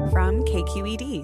from KQED.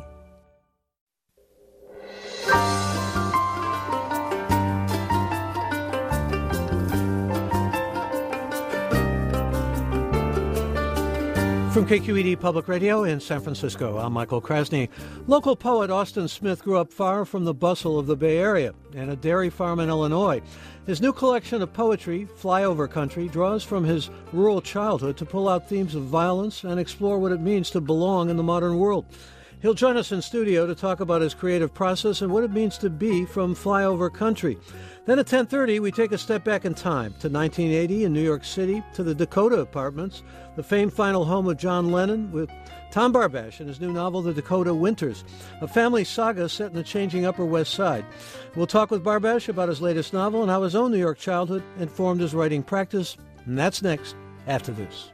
From KQED Public Radio in San Francisco, I'm Michael Krasny. Local poet Austin Smith grew up far from the bustle of the Bay Area and a dairy farm in Illinois. His new collection of poetry, Flyover Country, draws from his rural childhood to pull out themes of violence and explore what it means to belong in the modern world. He'll join us in studio to talk about his creative process and what it means to be from Flyover Country. Then at 10:30, we take a step back in time to 1980 in New York City, to the Dakota Apartments, the famed final home of John Lennon, with Tom Barbash and his new novel, The Dakota Winters, a family saga set in the changing Upper West Side. We'll talk with Barbash about his latest novel and how his own New York childhood informed his writing practice. And that's next, after this.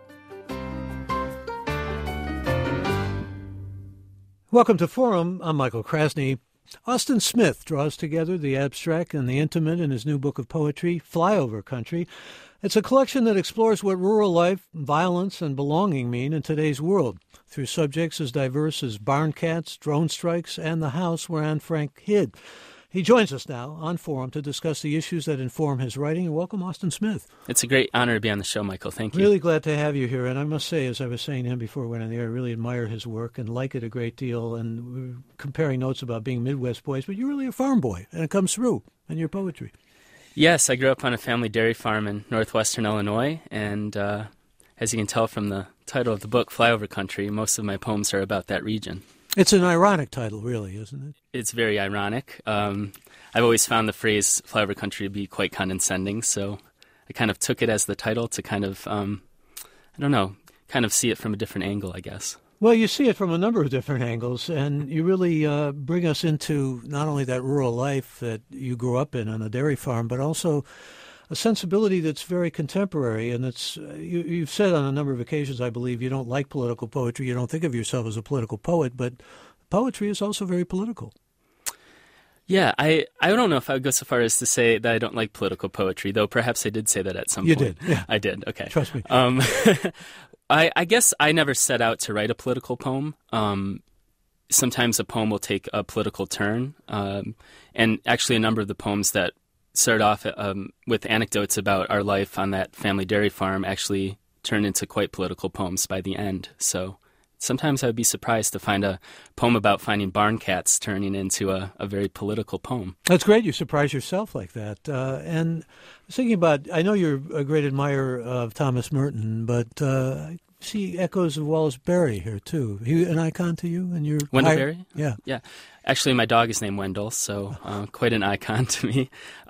Welcome to Forum. I'm Michael Krasny. Austin Smith draws together the abstract and the intimate in his new book of poetry, Flyover Country. It's a collection that explores what rural life, violence, and belonging mean in today's world, through subjects as diverse as barn cats, drone strikes, and the house where Anne Frank hid. He joins us now on Forum to discuss the issues that inform his writing. Welcome, Austin Smith. It's a great honor to be on the show, Michael. Thank you. Really glad to have you here. And I must say, as I was saying to him before we went on the air, I really admire his work and like it a great deal. And we're comparing notes about being Midwest boys, but you're really a farm boy, and it comes through in your poetry. Yes, I grew up on a family dairy farm in northwestern Illinois. And as you can tell from the title of the book, Flyover Country, most of my poems are about that region. It's an ironic title, really, isn't it? It's very ironic. I've always found the phrase flyover country to be quite condescending, so I kind of took it as the title to kind of, kind of see it from a different angle, I guess. Well, you see it from a number of different angles, and you really bring us into not only that rural life that you grew up in on a dairy farm, but also a sensibility that's very contemporary. And it's you've said on a number of occasions, I believe, you don't like political poetry. You don't think of yourself as a political poet, but poetry is also very political. Yeah, I don't know if I would go so far as to say that I don't like political poetry, though perhaps I did say that at some point. You did, yeah. I did, okay. Trust me. I guess I never set out to write a political poem. Sometimes a poem will take a political turn, and actually a number of the poems that started off with anecdotes about our life on that family dairy farm actually turned into quite political poems by the end. So sometimes I would be surprised to find a poem about finding barn cats turning into a very political poem. That's great. You surprise yourself like that. And I was thinking about, I know you're a great admirer of Thomas Merton, but I see echoes of Wallace Berry here, too. He an icon to you? And your Wendell Berry? Yeah. Yeah. Actually, my dog is named Wendell, so quite an icon to me.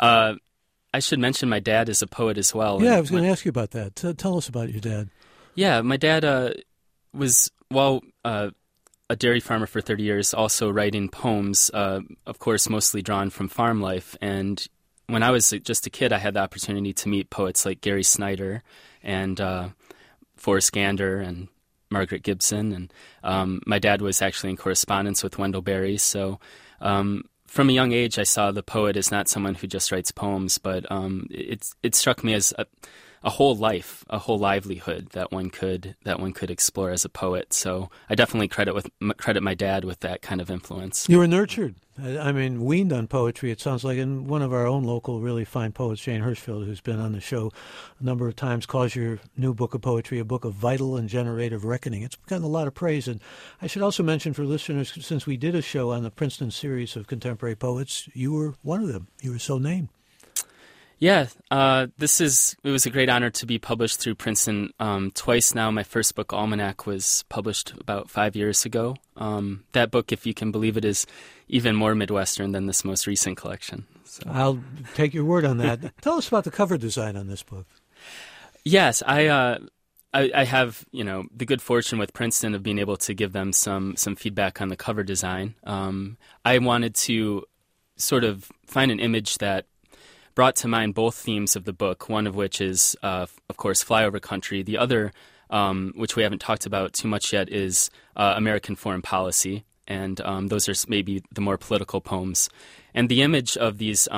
I should mention my dad is a poet as well. Yeah, I was going to ask you about that. Tell us about your dad. Yeah, my dad was, a dairy farmer for 30 years, also writing poems, of course, mostly drawn from farm life. And when I was just a kid, I had the opportunity to meet poets like Gary Snyder and Forrest Gander and Margaret Gibson. And my dad was actually in correspondence with Wendell Berry. So from a young age, I saw the poet as not someone who just writes poems, but it struck me as a whole life, a whole livelihood that one could explore as a poet. So I definitely credit my dad with that kind of influence. You were nurtured. I mean, weaned on poetry, it sounds like. And one of our own local really fine poets, Jane Hirschfield, who's been on the show a number of times, calls your new book of poetry a book of vital and generative reckoning. It's gotten a lot of praise. And I should also mention for listeners, since we did a show on the Princeton series of contemporary poets, you were one of them. You were so named. Yeah, it was a great honor to be published through Princeton twice now. My first book, Almanac, was published about 5 years ago. That book, if you can believe it, is even more Midwestern than this most recent collection. So. I'll take your word on that. Tell us about the cover design on this book. Yes, I have, the good fortune with Princeton of being able to give them some feedback on the cover design. I wanted to sort of find an image that brought to mind both themes of the book, one of which is, of course, Flyover Country. The other, which we haven't talked about too much yet, is American foreign policy. And those are maybe the more political poems. And the image of these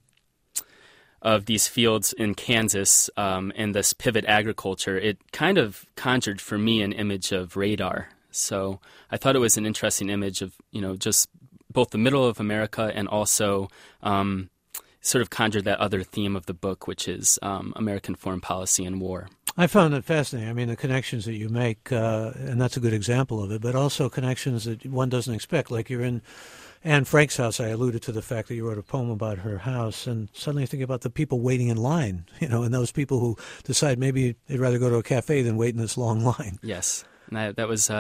fields in Kansas and this pivot agriculture, it kind of conjured for me an image of radar. So I thought it was an interesting image of, just both the middle of America and also sort of conjured that other theme of the book, which is American foreign policy and war. I found it fascinating. I mean, the connections that you make, and that's a good example of it, but also connections that one doesn't expect. Like you're in Anne Frank's house. I alluded to the fact that you wrote a poem about her house, and suddenly you think about the people waiting in line, and those people who decide maybe they'd rather go to a cafe than wait in this long line. Yes, and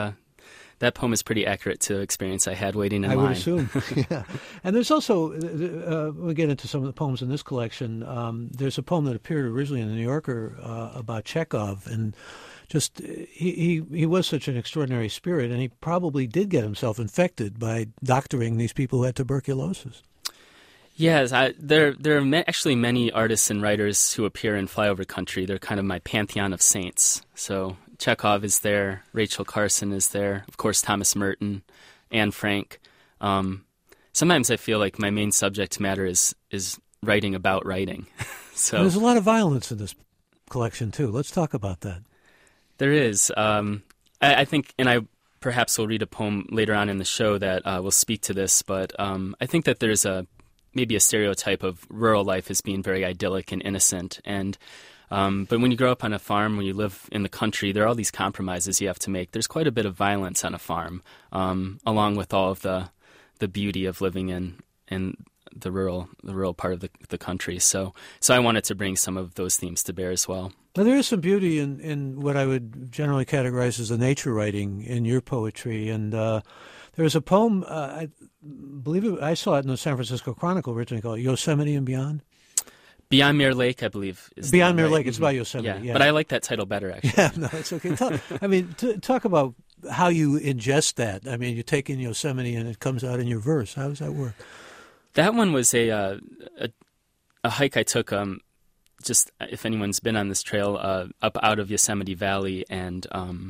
that poem is pretty accurate to experience I had waiting in line. I would assume, yeah. And there's also, we'll get into some of the poems in this collection. There's a poem that appeared originally in the New Yorker about Chekhov, and just he was such an extraordinary spirit, and he probably did get himself infected by doctoring these people who had tuberculosis. Yes, there are actually many artists and writers who appear in Flyover Country. They're kind of my pantheon of saints. So Chekhov is there, Rachel Carson is there, of course Thomas Merton, Anne Frank. Sometimes I feel like my main subject matter is writing about writing. So there's a lot of violence in this collection too. Let's talk about that. There is. I think, and I perhaps will read a poem later on in the show that will speak to this, but I think that there's maybe a stereotype of rural life as being very idyllic and innocent. And but when you grow up on a farm, when you live in the country, there are all these compromises you have to make. There's quite a bit of violence on a farm, along with all of the beauty of living in the rural part of the country. So I wanted to bring some of those themes to bear as well. Now, there is some beauty in what I would generally categorize as the nature writing in your poetry. And there's a poem, I believe I saw it in the San Francisco Chronicle originally, called Yosemite and Beyond. Beyond Mirror Lake, I believe. Beyond Mirror Lake, it's about Yosemite. Yeah, but I like that title better, actually. Yeah, no, it's okay. Talk about how you ingest that. I mean, you take in Yosemite and it comes out in your verse. How does that work? That one was a hike I took. Just if anyone's been on this trail, up out of Yosemite Valley, and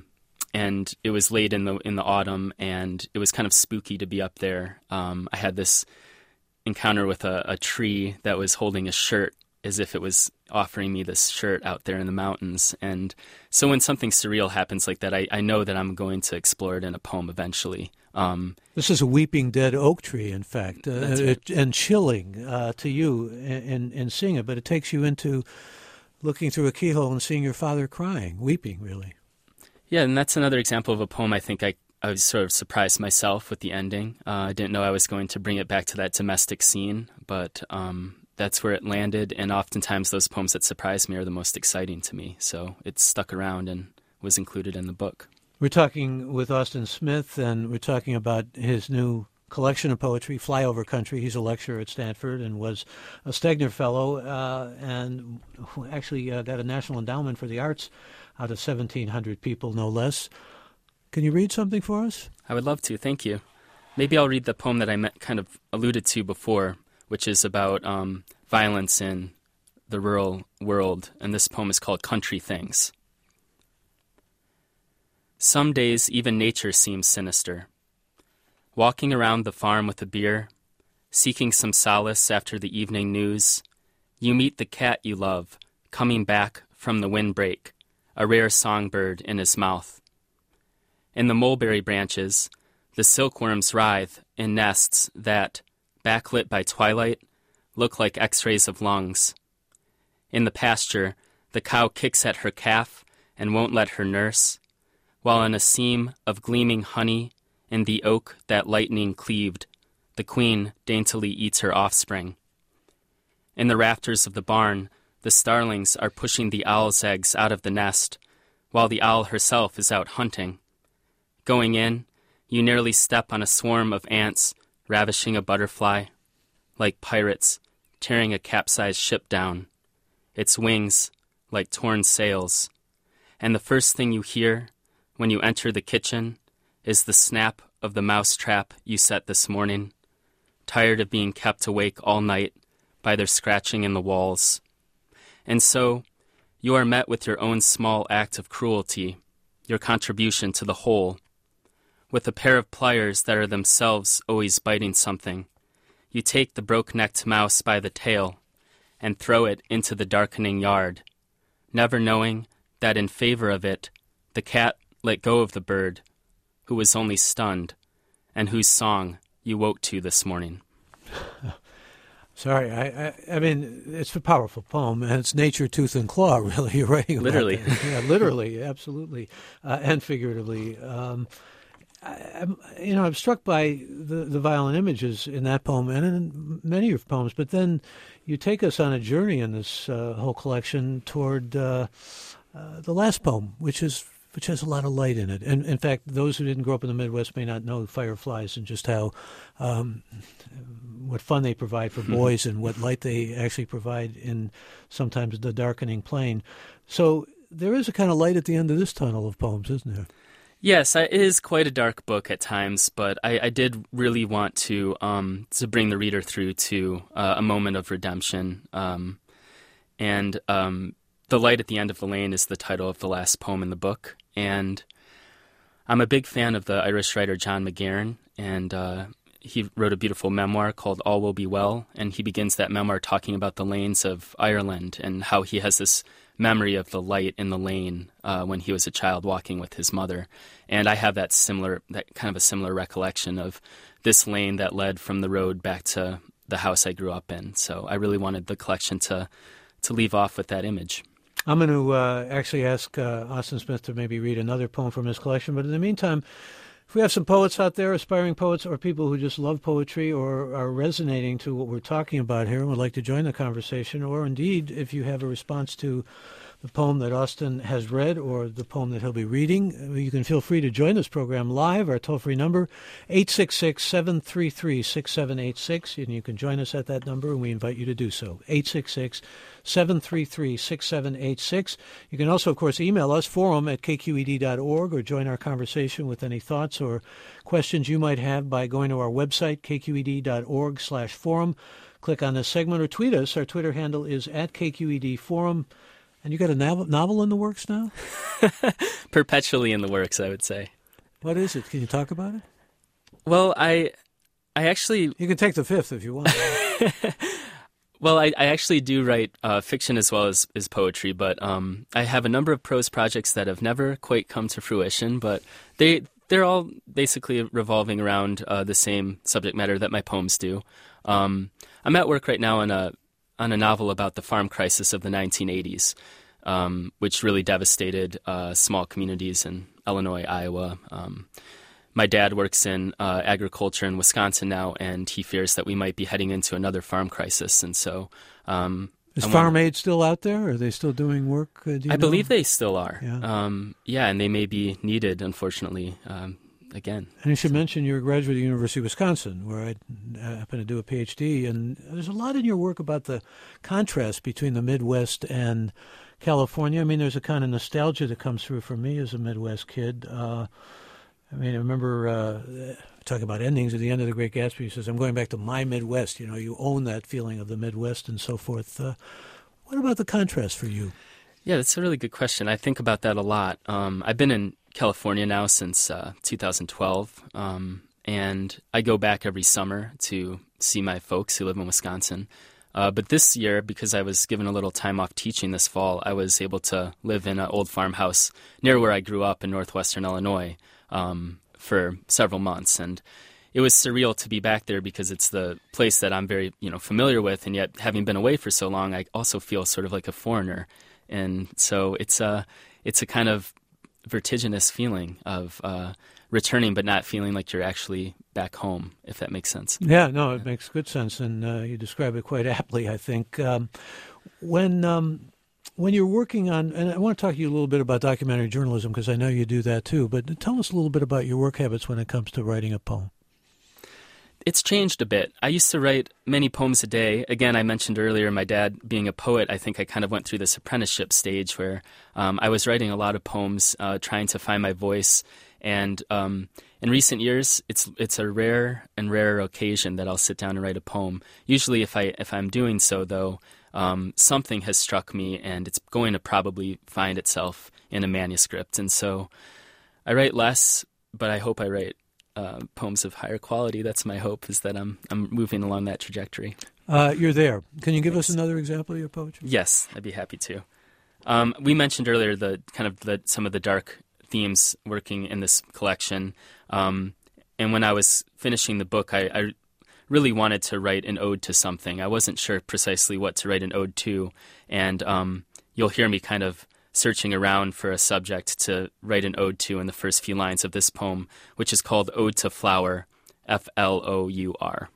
it was late in the autumn, and it was kind of spooky to be up there. I had this encounter with a tree that was holding a shirt, as if it was offering me this shirt out there in the mountains. And so when something surreal happens like that, I know that I'm going to explore it in a poem eventually. This is a weeping dead oak tree, in fact, right. And chilling to you in seeing it, but it takes you into looking through a keyhole and seeing your father crying, weeping, really. Yeah, and that's another example of a poem I think I was sort of surprised myself with the ending. I didn't know I was going to bring it back to that domestic scene, but that's where it landed, and oftentimes those poems that surprise me are the most exciting to me, so it stuck around and was included in the book. We're talking with Austin Smith, and we're talking about his new collection of poetry, Flyover Country. He's a lecturer at Stanford and was a Stegner Fellow, and actually got a National Endowment for the Arts out of 1,700 people, no less. Can you read something for us? I would love to, thank you. Maybe I'll read the poem that I kind of alluded to before, which is about violence in the rural world, and this poem is called Country Things. Some days even nature seems sinister. Walking around the farm with a beer, seeking some solace after the evening news, you meet the cat you love, coming back from the windbreak, a rare songbird in his mouth. In the mulberry branches, the silkworms writhe in nests that, backlit by twilight, look like x-rays of lungs. In the pasture, the cow kicks at her calf and won't let her nurse, while in a seam of gleaming honey in the oak that lightning cleaved, the queen daintily eats her offspring. In the rafters of the barn, the starlings are pushing the owl's eggs out of the nest, while the owl herself is out hunting. Going in, you nearly step on a swarm of ants ravishing a butterfly, like pirates tearing a capsized ship down, its wings like torn sails, and the first thing you hear when you enter the kitchen is the snap of the mousetrap you set this morning, tired of being kept awake all night by their scratching in the walls. And so, you are met with your own small act of cruelty, your contribution to the whole. With a pair of pliers that are themselves always biting something, you take the broke-necked mouse by the tail and throw it into the darkening yard, never knowing that in favor of it, the cat let go of the bird, who was only stunned, and whose song you woke to this morning. Sorry, I mean, it's a powerful poem, and it's nature, tooth, and claw, really, you're writing about. Literally. Yeah, literally, absolutely, and figuratively. I'm struck by the violent images in that poem and in many of your poems, but then you take us on a journey in this whole collection toward the last poem, which has a lot of light in it. And in fact, those who didn't grow up in the Midwest may not know fireflies and just how what fun they provide for boys and what light they actually provide in sometimes the darkening plain. So there is a kind of light at the end of this tunnel of poems, isn't there? Yes, it is quite a dark book at times, but I did really want to bring the reader through to a moment of redemption. And The Light at the End of the Lane is the title of the last poem in the book. And I'm a big fan of the Irish writer John McGahern, and he wrote a beautiful memoir called All Will Be Well, and he begins that memoir talking about the lanes of Ireland and how he has this memory of the light in the lane when he was a child walking with his mother. And I have that kind of a similar recollection of this lane that led from the road back to the house I grew up in. So I really wanted the collection to leave off with that image. I'm going to actually ask Austin Smith to maybe read another poem from his collection, but in the meantime, if we have some poets out there, aspiring poets, or people who just love poetry or are resonating to what we're talking about here and would like to join the conversation, or indeed, if you have a response to the poem that Austin has read or the poem that he'll be reading, you can feel free to join this program live. Our toll-free number, 866-733-6786, and you can join us at that number, and we invite you to do so, 866-733-6786. You can also, of course, email us, forum@kqed.org, or join our conversation with any thoughts or questions you might have by going to our website, kqed.org/forum. Click on this segment or tweet us. Our Twitter handle is @KQEDForum. And you got a novel in the works now? Perpetually in the works, I would say. What is it? Can you talk about it? Well, I actually... You can take the fifth if you want. Well, I actually do write fiction as well as poetry, but I have a number of prose projects that have never quite come to fruition, but they're all basically revolving around the same subject matter that my poems do. I'm at work right now on a novel about the farm crisis of the 1980s, which really devastated small communities in Illinois, Iowa. My dad works in agriculture in Wisconsin now, and he fears that we might be heading into another farm crisis. And so, is Farm Aid still out there? Are they still doing work? I believe they still are. Yeah. And they may be needed, unfortunately, again. And you should mention you're a graduate of the University of Wisconsin, where I happen to do a PhD. And there's a lot in your work about the contrast between the Midwest and California. I mean, there's a kind of nostalgia that comes through for me as a Midwest kid. I remember talking about endings at the end of The Great Gatsby. He says, I'm going back to my Midwest. You know, you own that feeling of the Midwest and so forth. What about the contrast for you? Yeah, that's a really good question. I think about that a lot. I've been in California now since 2012, and I go back every summer to see my folks who live in Wisconsin. But this year, because I was given a little time off teaching this fall, I was able to live in an old farmhouse near where I grew up in northwestern Illinois for several months. And it was surreal to be back there because it's the place that I'm very familiar with, and yet having been away for so long, I also feel sort of like a foreigner. And so it's a kind of vertiginous feeling of returning but not feeling like you're actually back home, if that makes sense. Yeah, no, it makes good sense, and you describe it quite aptly, I think. When you're working on, and I want to talk to you a little bit about documentary journalism because I know you do that too, but tell us a little bit about your work habits when it comes to writing a poem. It's changed a bit. I used to write many poems a day. Again, I mentioned earlier my dad being a poet. I think I kind of went through this apprenticeship stage where I was writing a lot of poems, trying to find my voice. And in recent years, it's a rare and rarer occasion that I'll sit down and write a poem. Usually, if I'm doing so, though, something has struck me, and it's going to probably find itself in a manuscript. And so I write less, but I hope I write poems of higher quality. That's my hope, is that I'm moving along that trajectory. You're there. Can you give us another example of your poetry? Yes, I'd be happy to. We mentioned earlier some of the dark themes working in this collection. And when I was finishing the book, I really wanted to write an ode to something. I wasn't sure precisely what to write an ode to, and you'll hear me kind of searching around for a subject to write an ode to in the first few lines of this poem, which is called Ode to Flour, Flour.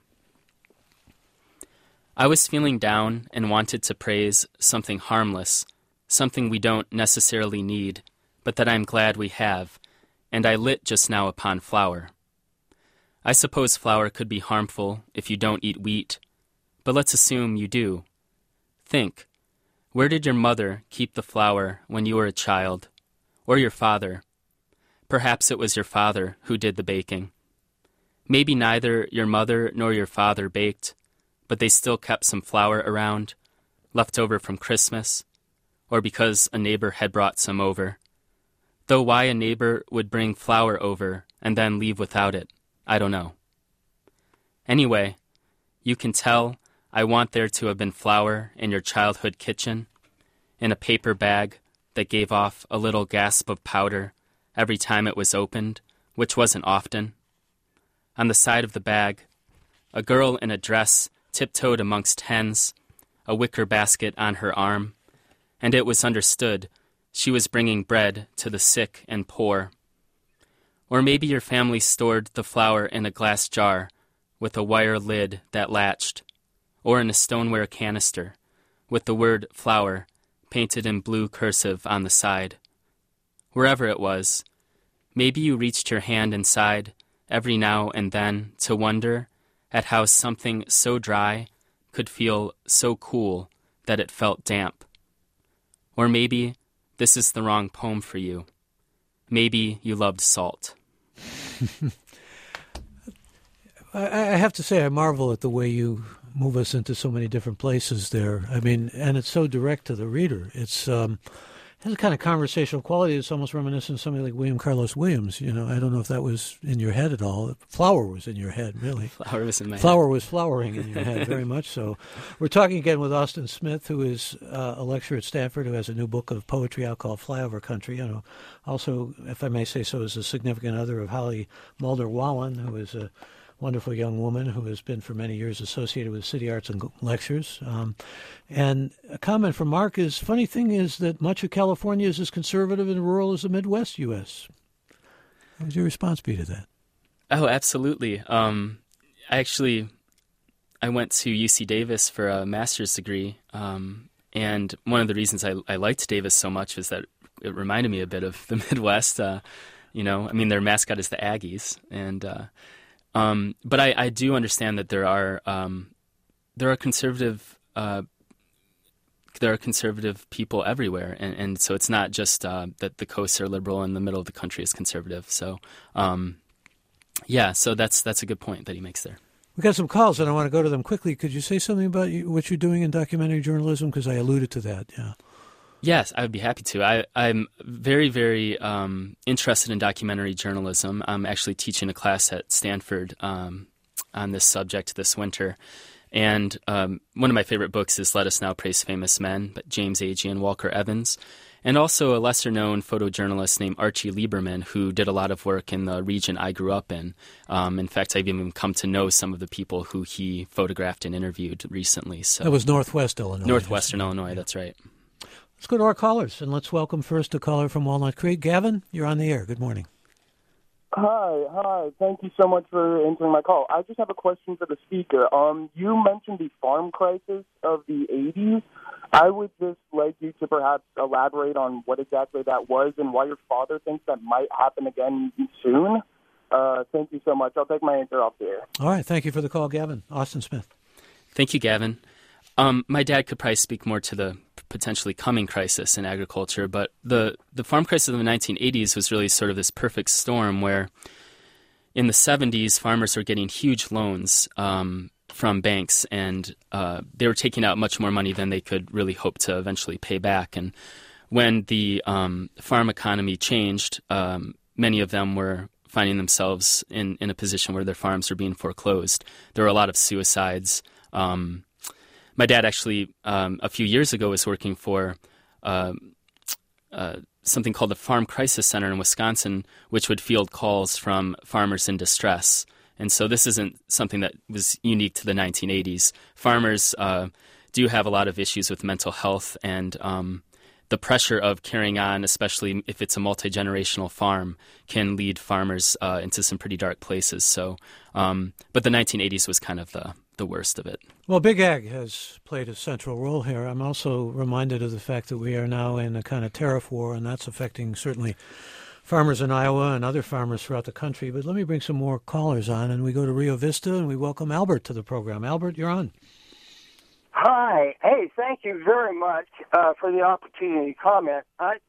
I was feeling down and wanted to praise something harmless, something we don't necessarily need, but that I'm glad we have, and I lit just now upon flour. I suppose flour could be harmful if you don't eat wheat, but let's assume you do. Think, where did your mother keep the flour when you were a child? Or your father? Perhaps it was your father who did the baking. Maybe neither your mother nor your father baked, but they still kept some flour around, left over from Christmas, or because a neighbor had brought some over. Though why a neighbor would bring flour over and then leave without it, I don't know. Anyway, you can tell I want there to have been flour in your childhood kitchen, in a paper bag that gave off a little gasp of powder every time it was opened, which wasn't often. On the side of the bag, a girl in a dress tiptoed amongst hens, a wicker basket on her arm, and it was understood she was bringing bread to the sick and poor. Or maybe your family stored the flour in a glass jar with a wire lid that latched, or in a stoneware canister with the word flour painted in blue cursive on the side. Wherever it was, maybe you reached your hand inside every now and then to wonder at how something so dry could feel so cool that it felt damp. Or maybe this is the wrong poem for you. Maybe you loved salt. I have to say I marvel at the way you move us into so many different places there. I mean, and it's so direct to the reader. It's has a kind of conversational quality that's almost reminiscent of somebody like William Carlos Williams. You know, I don't know if that was in your head at all. Flour was in your head, really. Flour was in my head. Flour was flowering in your head, very much so. We're talking again with Austin Smith, who is a lecturer at Stanford, who has a new book of poetry out called Flyover Country. You know, also, if I may say so, is a significant other of Holly Mulder Wallen, who is a wonderful young woman who has been for many years associated with City Arts and Lectures. And a comment from Mark is, funny thing is that much of California is as conservative and rural as the Midwest U.S. What would your response be to that? Oh, absolutely. I went to UC Davis for a master's degree, and one of the reasons I liked Davis so much was that it reminded me a bit of the Midwest. Their mascot is the Aggies, and but I do understand that there are conservative people everywhere, and so it's not just that the coasts are liberal and the middle of the country is conservative. So so that's a good point that he makes there. We got some calls, and I want to go to them quickly. Could you say something about what you're doing in documentary journalism? Because I alluded to that. Yeah. Yes, I would be happy to. I'm very, very interested in documentary journalism. I'm actually teaching a class at Stanford on this subject this winter. And one of my favorite books is Let Us Now Praise Famous Men by James Agee and Walker Evans. And also a lesser-known photojournalist named Archie Lieberman, who did a lot of work in the region I grew up in. In fact, I've even come to know some of the people who he photographed and interviewed recently. So that was Northwest Illinois. Northwestern Illinois, that's right. Let's go to our callers, and let's welcome first a caller from Walnut Creek. Gavin, you're on the air. Good morning. Hi. Thank you so much for answering my call. I just have a question for the speaker. You mentioned the farm crisis of the 80s. I would just like you to perhaps elaborate on what exactly that was and why your father thinks that might happen again soon. Thank you so much. I'll take my answer off the air. All right. Thank you for the call, Gavin. Austin Smith. Thank you, Gavin. My dad could probably speak more to the potentially coming crisis in agriculture, but the farm crisis of the 1980s was really sort of this perfect storm where in the 70s, farmers were getting huge loans from banks, and they were taking out much more money than they could really hope to eventually pay back. And when the farm economy changed, many of them were finding themselves in a position where their farms were being foreclosed. There were a lot of suicides. My dad actually, a few years ago, was working for something called the Farm Crisis Center in Wisconsin, which would field calls from farmers in distress. And so this isn't something that was unique to the 1980s. Farmers do have a lot of issues with mental health, and the pressure of carrying on, especially if it's a multi-generational farm, can lead farmers into some pretty dark places. So, but the 1980s was kind of the worst of it. Well, Big Ag has played a central role here. I'm also reminded of the fact that we are now in a kind of tariff war, and that's affecting certainly farmers in Iowa and other farmers throughout the country. But let me bring some more callers on, and we go to Rio Vista, and we welcome Albert to the program. Albert, you're on. Hi. Hey, thank you very much for the opportunity to comment.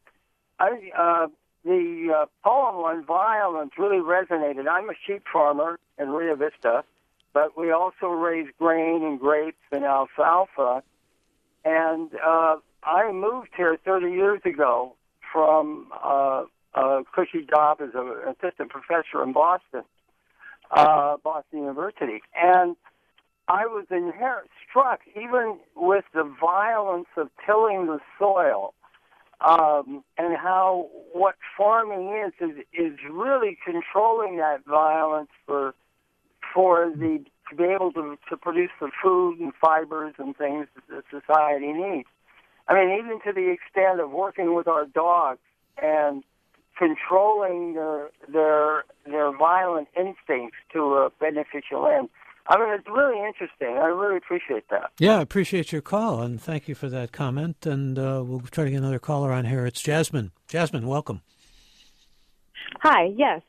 The poem on violence really resonated. I'm a sheep farmer in Rio Vista, but we also raise grain and grapes and alfalfa. And I moved here 30 years ago from a cushy job as an assistant professor in Boston University. And I was struck, even with the violence of tilling the soil, and how what farming is really controlling that violence to be able to produce the food and fibers and things that society needs. I mean, even to the extent of working with our dogs and controlling their violent instincts to a beneficial end. I mean, it's really interesting. I really appreciate that. Yeah, I appreciate your call, and thank you for that comment. And we'll try to get another caller on here. It's Jasmine. Jasmine, welcome. Hi, yes.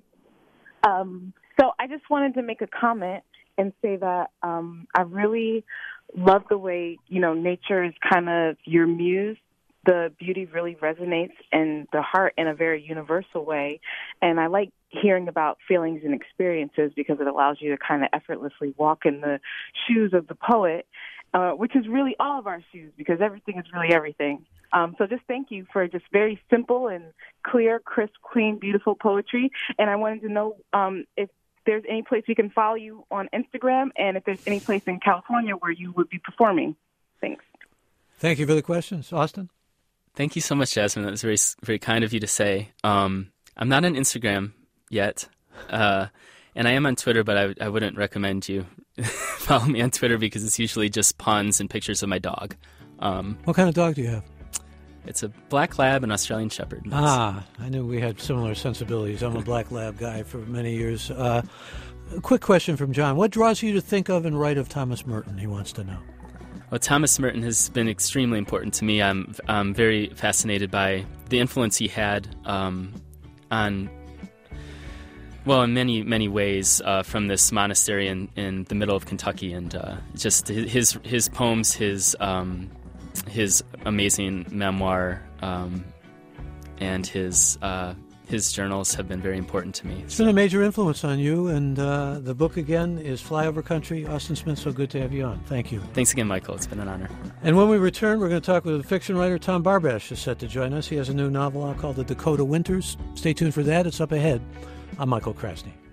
So I just wanted to make a comment and say that I really love the way, nature is kind of your muse. The beauty really resonates in the heart in a very universal way. And I like hearing about feelings and experiences because it allows you to kind of effortlessly walk in the shoes of the poet, which is really all of our shoes because everything is really everything. So just thank you for just very simple and clear, crisp, clean, beautiful poetry. And I wanted to know if there's any place we can follow you on Instagram and if there's any place in California where you would be performing. Thanks. Thank you for the questions. Austin? Thank you so much, Jasmine. That was very, very kind of you to say. I'm not on Instagram yet, and I am on Twitter, but I wouldn't recommend you follow me on Twitter because it's usually just puns and pictures of my dog. What kind of dog do you have? It's a black lab and Australian Shepherd. I knew we had similar sensibilities. I'm a black lab guy for many years. A quick question from John. What draws you to think of and write of Thomas Merton? He wants to know. Well, Thomas Merton has been extremely important to me. I'm very fascinated by the influence he had on, well, in many, many ways, from this monastery in the middle of Kentucky, and just his poems, his amazing memoir, and his journals have been very important to me. It's been a major influence on you, and the book, again, is Flyover Country. Austin Smith, so good to have you on. Thank you. Thanks again, Michael. It's been an honor. And when we return, we're going to talk with the fiction writer Tom Barbash is set to join us. He has a new novel out called The Dakota Winters. Stay tuned for that. It's up ahead. I'm Michael Krasny.